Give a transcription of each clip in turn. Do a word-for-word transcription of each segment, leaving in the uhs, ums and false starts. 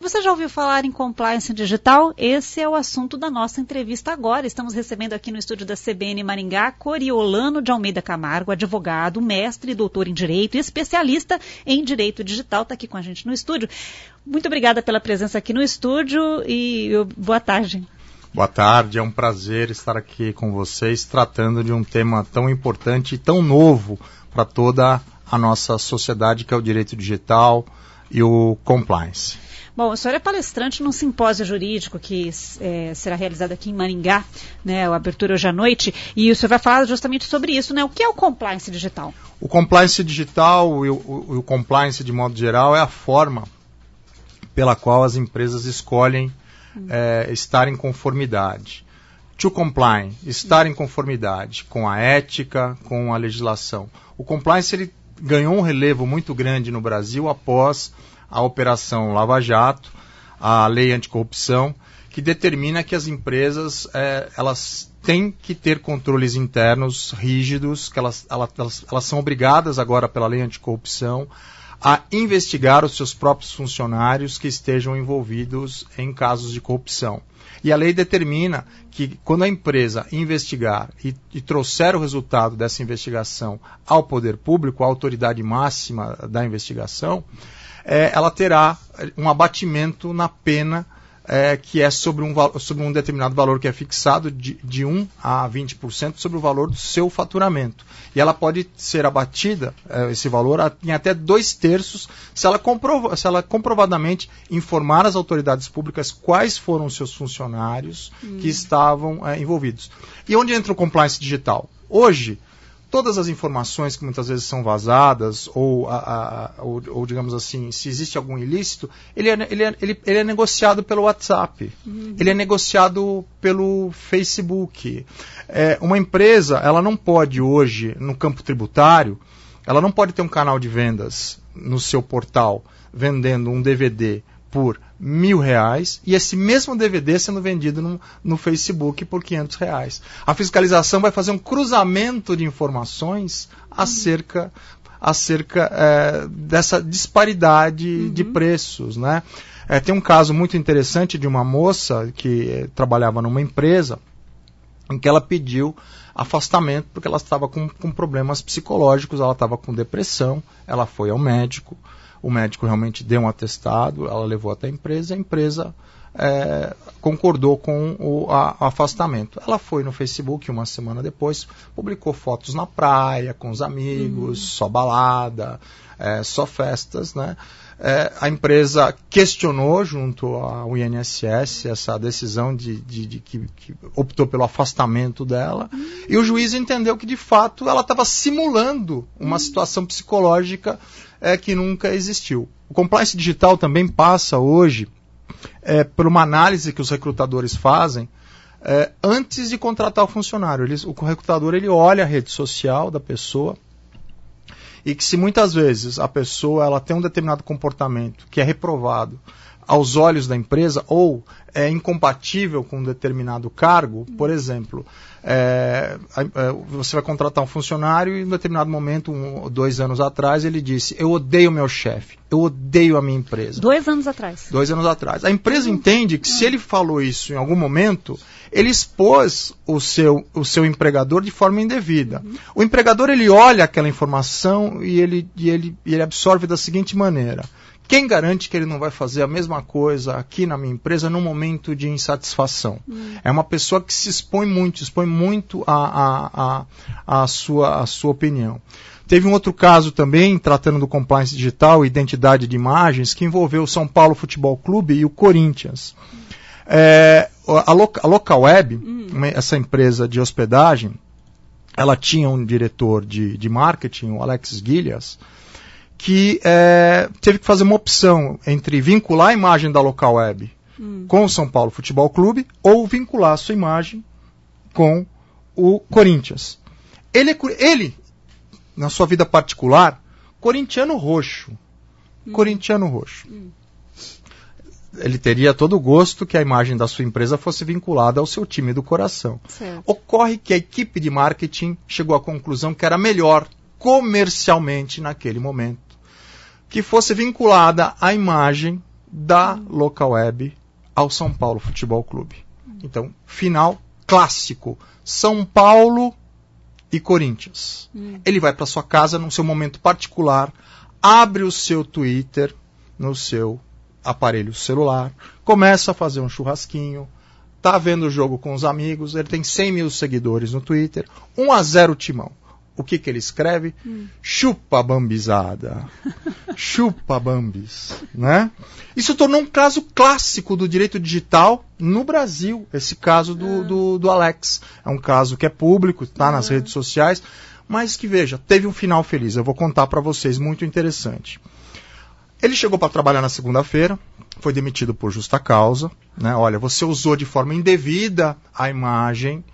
Você já ouviu falar em compliance digital? Esse é o assunto da nossa entrevista agora. Estamos recebendo aqui no estúdio da C B N Maringá, Coriolano de Almeida Camargo, advogado, mestre e doutor em Direito e especialista em Direito Digital. Está aqui com a gente no estúdio. Muito obrigada pela presença aqui no estúdio e boa tarde. Boa tarde, é um prazer estar aqui com vocês, tratando de um tema tão importante e tão novo para toda a nossa sociedade, que é o direito digital e o compliance. Bom, o senhor é palestrante num simpósio jurídico que é, será realizado aqui em Maringá, né, a abertura hoje à noite, e o senhor vai falar justamente sobre isso, né? O que é o compliance digital? O compliance digital e o, o, o compliance de modo geral é a forma pela qual as empresas escolhem hum. é, estar em conformidade. To comply, estar hum. em conformidade com a ética, com a legislação. O compliance ele ganhou um relevo muito grande no Brasil após a Operação Lava Jato, a Lei Anticorrupção, que determina que as empresas é, elas têm que ter controles internos rígidos, que elas, elas, elas são obrigadas agora pela Lei Anticorrupção a investigar os seus próprios funcionários que estejam envolvidos em casos de corrupção. E a lei determina que quando a empresa investigar e, e trouxer o resultado dessa investigação ao poder público, à autoridade máxima da investigação, É, ela terá um abatimento na pena é, que é sobre um, sobre um determinado valor que é fixado de, de um a vinte por cento sobre o valor do seu faturamento. E ela pode ser abatida, é, esse valor, a, em até dois terços, se ela, comprova, se ela comprovadamente informar as autoridades públicas quais foram os seus funcionários hum. que estavam é, envolvidos. E onde entra o compliance digital? Hoje, todas as informações que muitas vezes são vazadas, ou, a, a, ou, ou digamos assim, se existe algum ilícito, ele é, ele é, ele, ele é negociado pelo WhatsApp, uhum. ele é negociado pelo Facebook. É, uma empresa, ela não pode hoje, no campo tributário, ela não pode ter um canal de vendas no seu portal, vendendo um D V D por mil reais e esse mesmo D V D sendo vendido no, no Facebook por quinhentos reais. A fiscalização vai fazer um cruzamento de informações acerca, acerca é, dessa disparidade uhum. de preços, né? É, tem um caso muito interessante de uma moça que é, trabalhava numa empresa em que ela pediu afastamento porque ela estava com, com problemas psicológicos, ela estava com depressão, ela foi ao médico. O médico realmente deu um atestado, ela levou até a empresa, a empresa é, concordou com o a, afastamento. Ela foi no Facebook uma semana depois, publicou fotos na praia, com os amigos, uhum. só balada, é, só festas, né? É, a empresa questionou junto ao I N S S essa decisão de, de, de que, que optou pelo afastamento dela uhum. e o juiz entendeu que de fato ela estava simulando uma uhum. situação psicológica é, que nunca existiu. O compliance digital também passa hoje é, por uma análise que os recrutadores fazem é, antes de contratar o funcionário. Eles, o recrutador ele olha a rede social da pessoa e que se muitas vezes a pessoa ela tem um determinado comportamento que é reprovado aos olhos da empresa ou é incompatível com um determinado cargo, por exemplo, é, é, você vai contratar um funcionário e em um determinado momento, um, dois anos atrás, ele disse, eu odeio meu chefe, eu odeio a minha empresa. Dois anos atrás. Dois anos atrás. A empresa uhum. entende que se ele falou isso em algum momento, ele expôs o seu, o seu empregador de forma indevida. Uhum. O empregador ele olha aquela informação e ele, e ele, e ele absorve da seguinte maneira. Quem garante que ele não vai fazer a mesma coisa aqui na minha empresa num momento de insatisfação? Hum. É uma pessoa que se expõe muito, expõe muito a, a, a, a, sua, a sua opinião. Teve um outro caso também, tratando do compliance digital e identidade de imagens, que envolveu o São Paulo Futebol Clube e o Corinthians. Hum. É, a, Loca, a Localweb, hum. essa empresa de hospedagem, ela tinha um diretor de, de marketing, o Alex Guilhas, que é, teve que fazer uma opção entre vincular a imagem da Localweb hum. com o São Paulo Futebol Clube ou vincular a sua imagem com o Corinthians. Ele, é, ele na sua vida particular, corintiano roxo. Hum. Corintiano roxo. Hum. Ele teria todo o gosto que a imagem da sua empresa fosse vinculada ao seu time do coração. Certo. Ocorre que a equipe de marketing chegou à conclusão que era melhor comercialmente naquele momento que fosse vinculada a imagem da Local Web ao São Paulo Futebol Clube. Então, final clássico, São Paulo e Corinthians. Hum. Ele vai para sua casa, no seu momento particular, abre o seu Twitter no seu aparelho celular, começa a fazer um churrasquinho, tá vendo o jogo com os amigos, ele tem cem mil seguidores no Twitter, um a zero Timão. O que que ele escreve? Hum. Chupa bambizada. Chupa bambis. Né? Isso tornou um caso clássico do direito digital no Brasil. Esse caso do, ah. do, do Alex. É um caso que é público, está ah. nas redes sociais, mas que, veja, teve um final feliz. Eu vou contar para vocês, muito interessante. Ele chegou para trabalhar na segunda-feira, foi demitido por justa causa. Né? Olha, você usou de forma indevida a imagem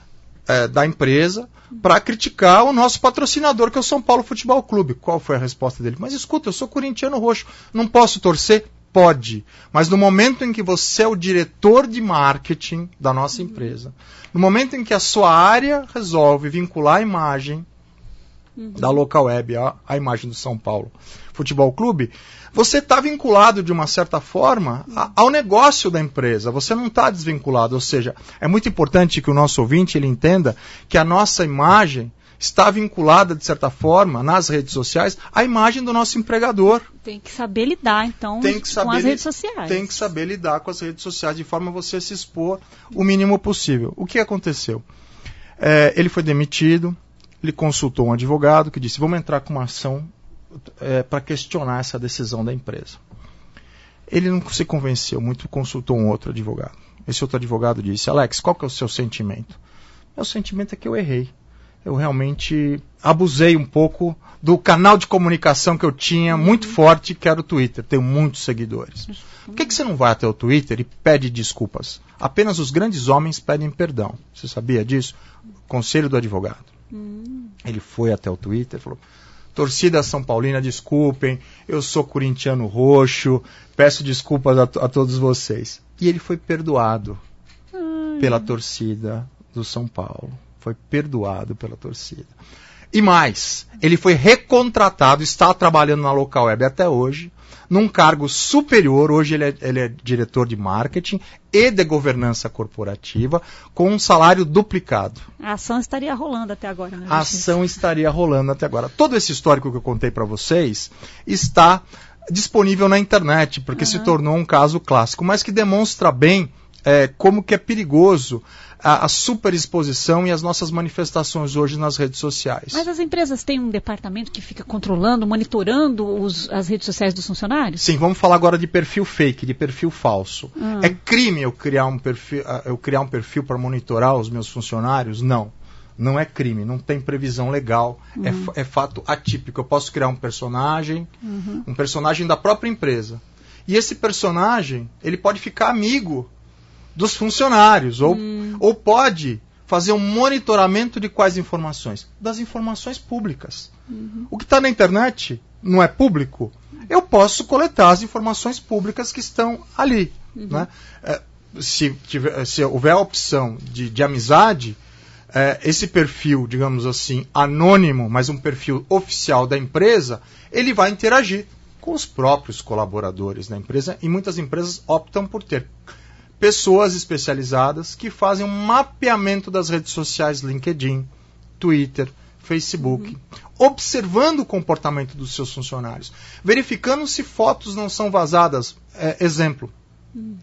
é, da empresa para criticar o nosso patrocinador, que é o São Paulo Futebol Clube. Qual foi a resposta dele? Mas escuta, eu sou corintiano roxo, não posso torcer? Pode. Mas no momento em que você é o diretor de marketing da nossa uhum. empresa, no momento em que a sua área resolve vincular a imagem uhum. da Local Web à, à imagem do São Paulo Futebol Clube, você está vinculado de uma certa forma a, ao negócio da empresa, você não está desvinculado, ou seja, é muito importante que o nosso ouvinte ele entenda que a nossa imagem está vinculada, de certa forma, nas redes sociais, à imagem do nosso empregador. Tem que saber lidar, então, tem que saber, com as redes sociais. Tem que saber lidar com as redes sociais, de forma a você se expor o mínimo possível. O que aconteceu? É, ele foi demitido, ele consultou um advogado que disse, vamos entrar com uma ação É, para questionar essa decisão da empresa. Ele não se convenceu muito, consultou um outro advogado. Esse outro advogado disse, Alex, qual que é o seu sentimento? Meu sentimento é que eu errei. Eu realmente abusei um pouco do canal de comunicação que eu tinha muito forte, que era o Twitter. Tenho muitos seguidores. Por que, que você não vai até o Twitter e pede desculpas? Apenas os grandes homens pedem perdão. Você sabia disso? Conselho do advogado. Hum. Ele foi até o Twitter e falou, torcida São Paulina, desculpem, eu sou corintiano roxo, peço desculpas a, a todos vocês. E ele foi perdoado Ai. pela torcida do São Paulo. Foi perdoado pela torcida. E mais, ele foi recontratado, está trabalhando na Local Web até hoje, num cargo superior, hoje ele é, ele é diretor de marketing e de governança corporativa, com um salário duplicado. A ação estaria rolando até agora, né? A ação estaria rolando até agora. Todo esse histórico que eu contei para vocês está disponível na internet, porque uhum. se tornou um caso clássico, mas que demonstra bem é, como que é perigoso a, a superexposição e as nossas manifestações hoje nas redes sociais. Mas as empresas têm um departamento que fica controlando, monitorando os, as redes sociais dos funcionários? Sim, vamos falar agora de perfil fake, de perfil falso. Ah. É crime eu criar um perfil, eu criar um perfil para monitorar os meus funcionários? Não. Não é crime, não tem previsão legal, uhum. é, é fato atípico. Eu posso criar um personagem, uhum. um personagem da própria empresa. E esse personagem, ele pode ficar amigo dos funcionários, ou, hum. ou pode fazer um monitoramento de quais informações? Das informações públicas. Uhum. O que está na internet não é público? Eu posso coletar as informações públicas que estão ali. Uhum. Né? É, se, tiver, se houver a opção de, de amizade, é, esse perfil, digamos assim, anônimo, mas um perfil oficial da empresa, ele vai interagir com os próprios colaboradores da empresa, e muitas empresas optam por ter pessoas especializadas que fazem um mapeamento das redes sociais, LinkedIn, Twitter, Facebook, uhum. observando o comportamento dos seus funcionários, verificando se fotos não são vazadas. É, exemplo, uhum.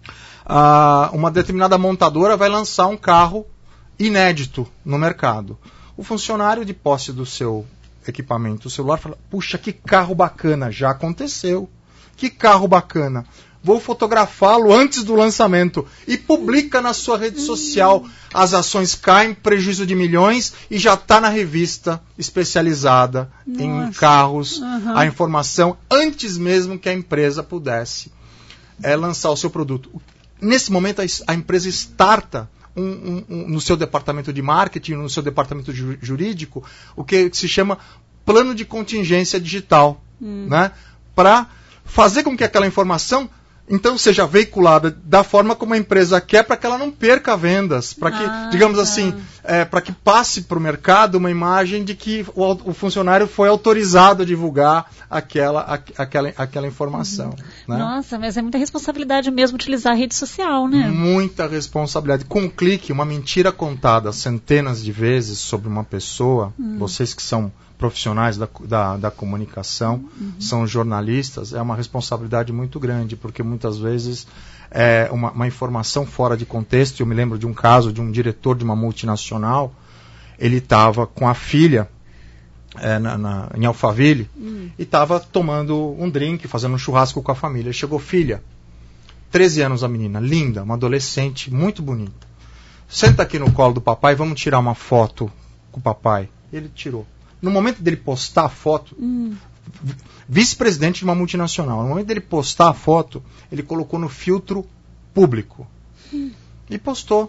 uh, uma determinada montadora vai lançar um carro inédito no mercado. O funcionário, de posse do seu equipamento celular, fala, puxa, que carro bacana, já aconteceu. Que carro bacana. Vou fotografá-lo antes do lançamento, e publica na sua rede social. As ações caem, prejuízo de milhões, e já está na revista especializada Nossa. em carros, uhum. a informação, antes mesmo que a empresa pudesse é, lançar o seu produto. Nesse momento, a, a empresa starta um, um, um, no seu departamento de marketing, no seu departamento ju- jurídico, o que se chama plano de contingência digital, hum. né? Para fazer com que aquela informação então seja veiculada da forma como a empresa quer, para que ela não perca vendas, para que, ah, digamos tá. assim, é, para que passe para o mercado uma imagem de que o, o funcionário foi autorizado a divulgar aquela, a, aquela, aquela informação. Uhum. Né? Nossa, mas é muita responsabilidade mesmo utilizar a rede social, né? Muita responsabilidade. Com um clique, uma mentira contada centenas de vezes sobre uma pessoa, uhum. vocês que são profissionais da, da, da comunicação, uhum. são jornalistas, é uma responsabilidade muito grande, porque muitas vezes é uma, uma informação fora de contexto. Eu me lembro de um caso de um diretor de uma multinacional, ele estava com a filha é, na, na, em Alphaville, uhum. e estava tomando um drink, fazendo um churrasco com a família. Chegou filha, treze anos a menina, linda, uma adolescente muito bonita. Senta aqui no colo do papai, vamos tirar uma foto com o papai. Ele tirou. No momento dele postar a foto, hum. vice-presidente de uma multinacional, no momento dele postar a foto, ele colocou no filtro público. Hum. E postou.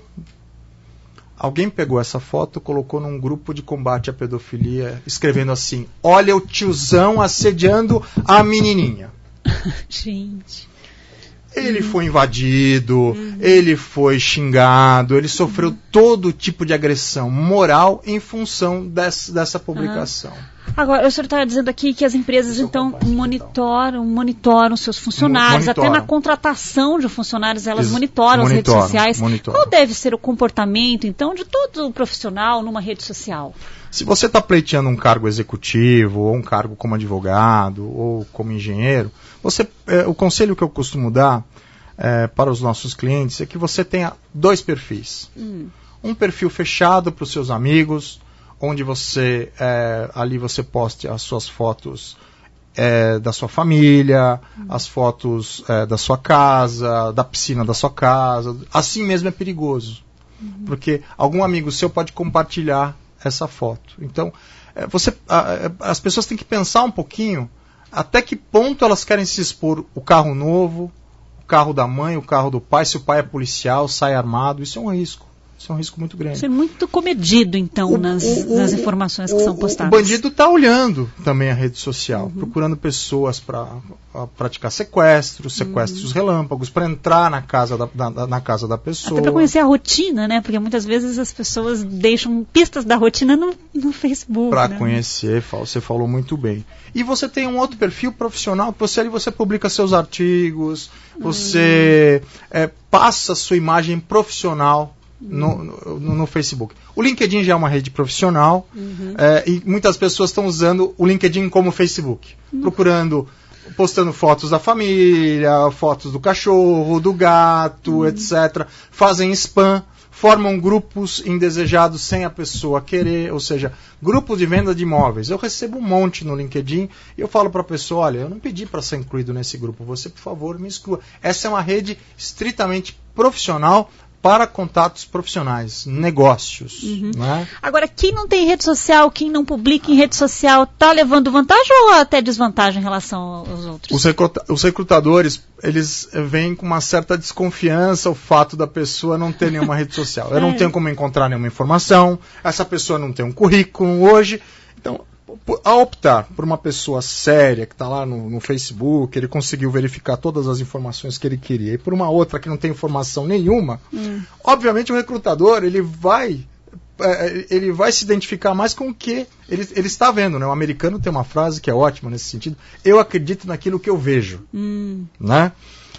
Alguém pegou essa foto, colocou num grupo de combate à pedofilia, escrevendo assim: olha o tiozão assediando a menininha. Gente... Ele foi invadido, uhum. ele foi xingado, ele sofreu uhum. todo tipo de agressão moral em função dessa, dessa publicação. Uhum. Agora, o senhor está dizendo aqui que as empresas, então, monitoram, monitoram seus funcionários, monitoram. Até na contratação de funcionários, elas Ex- monitoram, monitoram as redes sociais. Monitoram. Qual deve ser o comportamento, então, de todo profissional numa rede social? Se você está pleiteando um cargo executivo, ou um cargo como advogado, ou como engenheiro, você, é, o conselho que eu costumo dar é, para os nossos clientes é que você tenha dois perfis. Hum. Um perfil fechado para os seus amigos, onde você, é, ali você poste as suas fotos é, da sua família, hum. as fotos é, da sua casa, da piscina da sua casa. Assim mesmo é perigoso, hum. porque algum amigo seu pode compartilhar essa foto. Então, é, você, a, a, as pessoas têm que pensar um pouquinho até que ponto elas querem se expor. O carro novo, o carro da mãe, o carro do pai, se o pai é policial, sai armado, isso é um risco. Isso é um risco muito grande. Isso é muito comedido, então, o, nas, o, nas informações o, que são postadas. O bandido está olhando também a rede social, uhum. procurando pessoas para praticar sequestros, sequestros uhum. relâmpagos, para entrar na casa da, na, na casa da pessoa. Até para conhecer a rotina, né? Porque muitas vezes as pessoas deixam pistas da rotina no, no Facebook. Para né? conhecer, você falou muito bem. E você tem um outro perfil profissional, que você ali você publica seus artigos, você uhum. é, passa a sua imagem profissional No, no, no Facebook. O LinkedIn já é uma rede profissional, uhum. é, e muitas pessoas estão usando o LinkedIn como Facebook, uhum. procurando, postando fotos da família, fotos do cachorro, do gato, uhum. etcétera. Fazem spam, formam grupos indesejados sem a pessoa querer, ou seja, grupos de venda de imóveis. Eu recebo um monte no LinkedIn e eu falo para a pessoa: olha, eu não pedi para ser incluído nesse grupo, você, por favor, me exclua. Essa é uma rede estritamente profissional para contatos profissionais, negócios. Uhum. Né? Agora, quem não tem rede social, quem não publica em rede social, está levando vantagem ou até desvantagem em relação aos outros? Os, recruta- os recrutadores, eles veem com uma certa desconfiança o fato da pessoa não ter nenhuma rede social. Eu é. não tenho como encontrar nenhuma informação, essa pessoa não tem um currículo hoje. Então, a optar por uma pessoa séria que está lá no, no Facebook, ele conseguiu verificar todas as informações que ele queria, e por uma outra que não tem informação nenhuma, hum. obviamente o recrutador ele vai, é, ele vai se identificar mais com o que ele, ele está vendo. Né? O americano tem uma frase que é ótima nesse sentido: eu acredito naquilo que eu vejo. Hum. Né?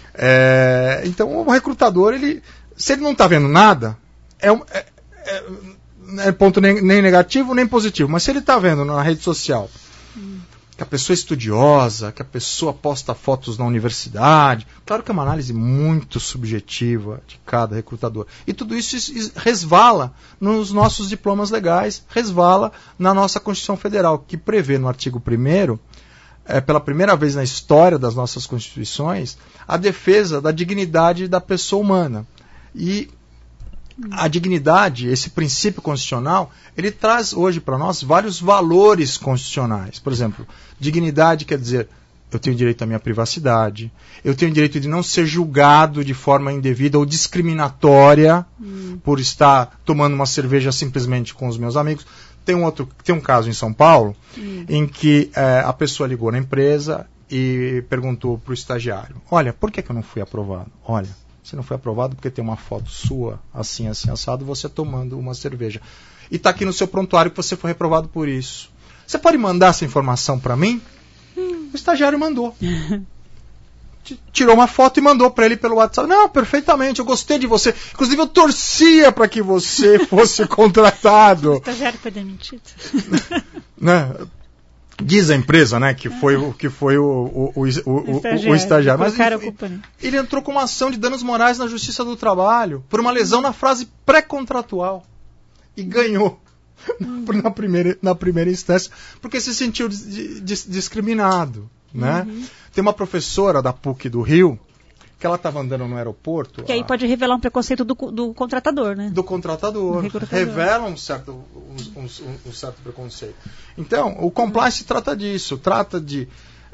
É, então o recrutador, ele, se ele não está vendo nada, é, é, é não é ponto nem, nem negativo nem positivo, mas se ele está vendo na rede social hum. que a pessoa é estudiosa, que a pessoa posta fotos na universidade, claro que é uma análise muito subjetiva de cada recrutador, e tudo isso resvala nos nossos diplomas legais, resvala na nossa Constituição Federal, que prevê no artigo primeiro, é, pela primeira vez na história das nossas constituições, a defesa da dignidade da pessoa humana. E a dignidade, esse princípio constitucional, ele traz hoje para nós vários valores constitucionais. Por exemplo, dignidade quer dizer: eu tenho direito à minha privacidade, eu tenho direito de não ser julgado de forma indevida ou discriminatória hum. por estar tomando uma cerveja simplesmente com os meus amigos. Tem um, outro, tem um caso em São Paulo hum. em que é, a pessoa ligou na empresa e perguntou para o estagiário, olha, por que, que eu não fui aprovado? Olha, você não foi aprovado porque tem uma foto sua, assim, assim, assado, você tomando uma cerveja. E está aqui no seu prontuário que você foi reprovado por isso. Você pode mandar essa informação para mim? Hum. O estagiário mandou. Tirou uma foto e mandou para ele pelo WhatsApp. Não, perfeitamente, eu gostei de você. Inclusive, eu torcia para que você fosse contratado. O estagiário foi demitido. Né? Diz a empresa, né, que foi, o, que foi o, o, o, o, estagiário. o, o estagiário. Mas ele, ele entrou com uma ação de danos morais na Justiça do Trabalho por uma lesão na frase pré-contratual. E ganhou hum. na, primeira, na primeira instância, porque se sentiu dis, dis, discriminado. Né? Uhum. Tem uma professora da P U C do Rio, que ela estava andando no aeroporto. Que aí a... pode revelar um preconceito do, do contratador, né? Do contratador. Revela um certo, um, um, um certo preconceito. Então, o compliance uhum. trata disso, trata de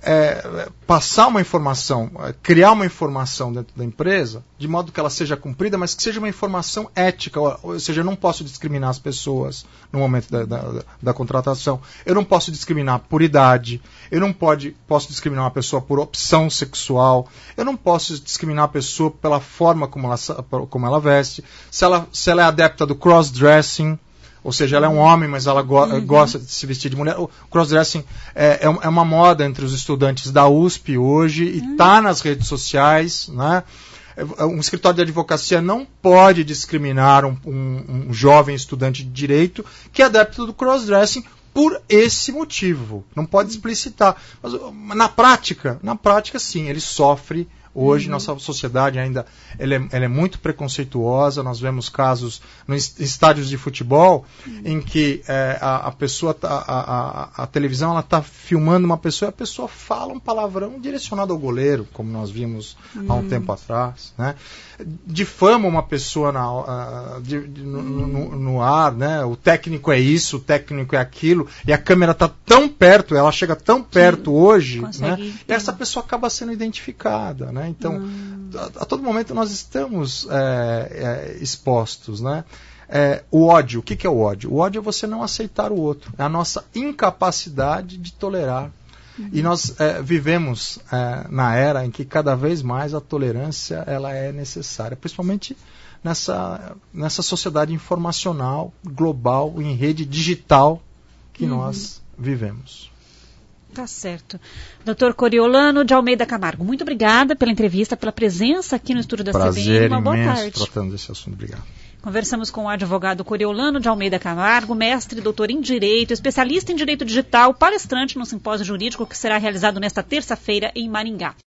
é, passar uma informação, criar uma informação dentro da empresa, de modo que ela seja cumprida, mas que seja uma informação ética, ou seja, eu não posso discriminar as pessoas no momento da, da, da contratação, eu não posso discriminar por idade, eu não pode, posso discriminar uma pessoa por opção sexual, eu não posso discriminar a pessoa pela forma como ela, como ela veste, se ela, se ela é adepta do cross-dressing, ou seja, ela é um homem, mas ela go uhum. gosta de se vestir de mulher. O crossdressing é, é uma moda entre os estudantes da U S P hoje e está uhum. nas redes sociais. Né? Um escritório de advocacia não pode discriminar um, um, um jovem estudante de direito que é adepto do crossdressing por esse motivo. Não pode explicitar. Mas na prática, na prática sim, ele sofre. Hoje, uhum. nossa sociedade ainda ela é, ela é muito preconceituosa. Nós vemos casos nos estádios de futebol uhum. em que é, a, a pessoa, tá, a, a, a televisão está filmando uma pessoa e a pessoa fala um palavrão direcionado ao goleiro, como nós vimos uhum. há um tempo atrás. Né? Difama uma pessoa na, uh, de, de, no, uhum. no, no ar, né? O técnico é isso, o técnico é aquilo, e a câmera está tão perto, ela chega tão perto Sim. hoje, né? E essa pessoa acaba sendo identificada. Né? Então, hum. a, a todo momento nós estamos é, é, expostos. Né? É, o ódio, o que, que é o ódio? O ódio é você não aceitar o outro. É a nossa incapacidade de tolerar. Uhum. E nós é, vivemos é, na era em que cada vez mais a tolerância ela é necessária, principalmente nessa, nessa sociedade informacional, global, em rede digital que uhum. nós vivemos. Tá certo. doutor Coriolano de Almeida Camargo, muito obrigada pela entrevista, pela presença aqui no estúdio da Prazer C B N. Uma boa imenso tarde. Tratando desse assunto. Obrigado. Conversamos com o advogado Coriolano de Almeida Camargo, mestre e doutor em Direito, especialista em Direito Digital, palestrante no simpósio jurídico que será realizado nesta terça-feira em Maringá.